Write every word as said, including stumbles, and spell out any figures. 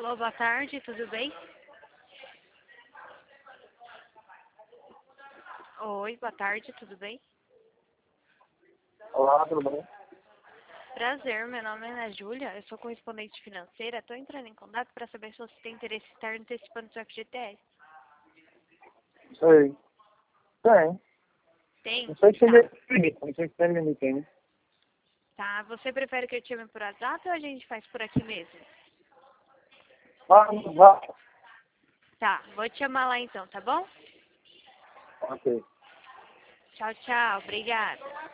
Alô, boa tarde, tudo bem? Oi, boa tarde, tudo bem? Olá, tudo bem? Prazer, meu nome é Ana Júlia, eu sou correspondente financeira. Estou entrando em contato para saber se você tem interesse em estar antecipando seu F G T S. Sei. Tem. Tem? Não sei se tem Tá. limite, não sei se tem limite ainda. Tá, você prefere que eu te chame por WhatsApp ou a gente faz por aqui mesmo? Vá, vá. Tá, vou te chamar lá então, tá bom? Ok. Tchau, tchau, obrigada.